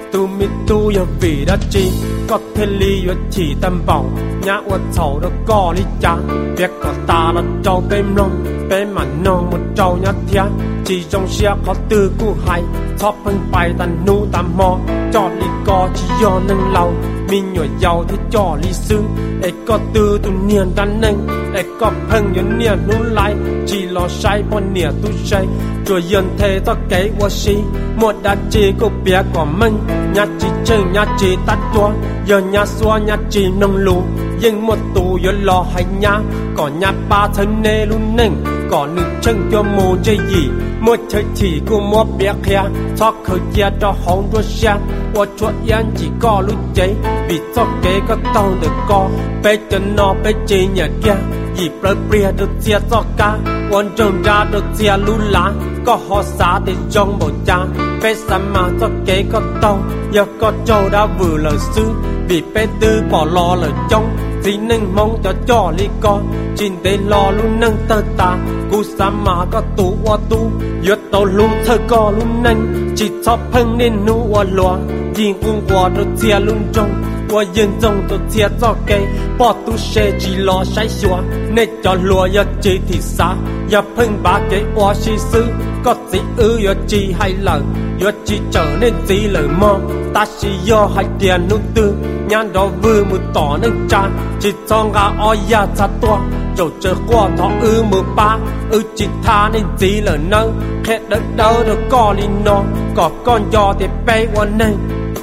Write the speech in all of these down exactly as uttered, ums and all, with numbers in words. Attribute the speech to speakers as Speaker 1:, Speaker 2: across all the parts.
Speaker 1: tu mi tu ya vì đã chi có thể lý ya chỉ tâm bảo nhã wa chầu đó có lý cha biết có ta là trâu bên long bên mà non một trâu nhát thia chỉ trong xe có tư cú hay thọ phân bài tàn nu tam mò cho lý có chỉ do nâng lâu mình nhỏ giàu thì cho lý sư ấy có tư tu niên tan nâng ấy có phân nhỏ niên nu lại chỉ lo sai bọn niên tu sai rồi dân thế to cái wa si một đàn chỉ có biết có mình nhát chỉ chân nhát chỉ tát tua giờ nhát xóa nhát chỉ nông lù nhưng một tù giờ lo hay nhá còn nhát ba thân nê luôn nâng còn nước chân cho mồ chơi gì một chơi chỉ của một biết kia cho khởi chia cho hông đua xe qua chuột yên chỉ có lúc cháy vì cho kế có tàu được co bé chân nó bé chỉ nhà kia vì bờ bia được chia cho cá quan trọng ra được chia lú lá có họ xả để trong bầu cha bé sắm mà cho kế có tàu giờ có châu đã vừa lời sư vì bé tư bỏ lo lời trong vì nâng mong cho cho lý con chính để lo luôn nâng tơ ta cú sắm mà có tủ qua tu yết tàu luôn thơ co luôn nâng chỉ cho phân nên nu qua loa riêng cung qua được chia luôn trong qua dân trong được chia cho cây bỏ tu xe chỉ lo sai xóa nên cho lúa yết chỉ thì xa yết phân ba cái qua si sư có gì ư yết chỉ hay lời yết chỉ trở nên gì lời mong ta chỉ do hai tiền nút tư nhàn đó vừa một tỏ nâng tràn chỉ cho ngà oi ya cha toa rồi chờ qua thọ ư mưa ba ư chỉ tha nên gì lời nâng khét đất đâu được có li nó có con giò thì bay qua nâng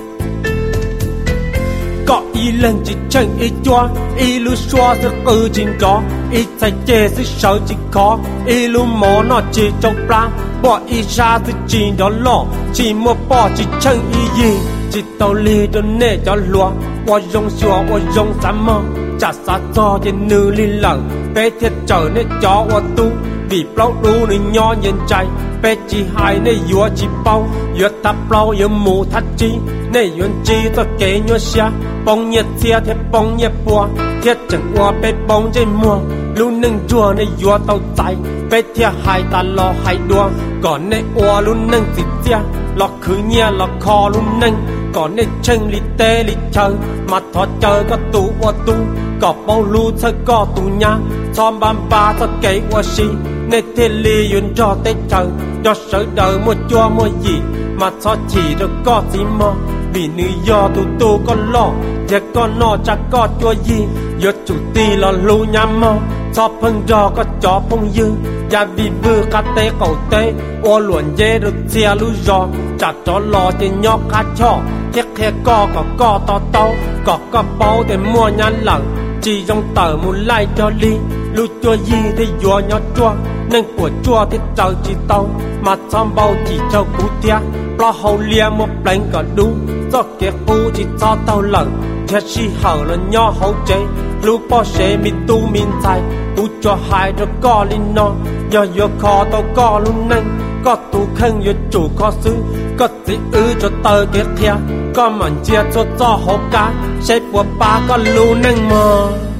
Speaker 1: có ý lần chỉ chân ý choa ý lu xoa sức ư chính có ý chạy chê sức sợ chỉ khó ý lu mỏ nó chỉ trong plan bỏ ý ra từ chỉ đó lọ chỉ mua bỏ chỉ chân ý gì chỉ tàu li cho nè cho lúa qua rong xua qua rong sắm mơ chả xa cho trên nữ li lợn bé thiệt trở nên cho qua tu vì bao đu nên nho nhân chạy bé chỉ hai nên vua chỉ bao vua thắp bao vua mù thắt chi nên vua chi to kế nhua xa bông nhiệt thiệt thiệt bông nhiệt bùa thiệt chẳng qua bé bông trên mùa luôn nâng chùa nên vua tàu chạy bé thiệt hai ta lo hai đua còn nên oa luôn nâng thịt thiệt lọt khứ nhia lọt kho luôn nâng còn nên chân li tê li chơi mà thoát chơi có tù qua tu có bao lu chơi có tù nhá xóm bám ba cho kế qua si nên thiên li yun cho tết chơi cho sở đời một chua một gì mà cho chỉ được có gì mò vì nữ do tu tu con lo giờ con nó chắc có chua gì giờ chủ ti là lu nhắm mò cho phân do có chó phong dư và vì vừa cá tê cầu tê ô luồn dê được xe lu giò chặt chó lò trên nhóc cá chó thiết khe co có co to to có có bao để mua nhăn lợn chỉ trong tờ một like cho ly lu chua gì thì vua nhót chua nên của chua thì trời chỉ tàu mà xong bao chỉ cho cú tia lo hậu lia một đánh cả đúng do kia cú chỉ cho tàu lợn thiết si hở là nho hậu chế lu po xe mi tu min chạy tu cho hai đứa co linh no giờ giờ kho tàu co luôn nâng có tu khăn giờ chủ kho xứ có gì ư cho tờ kia thia có mảnh chia cho cho hộp cá xếp của ba có lu nâng mờ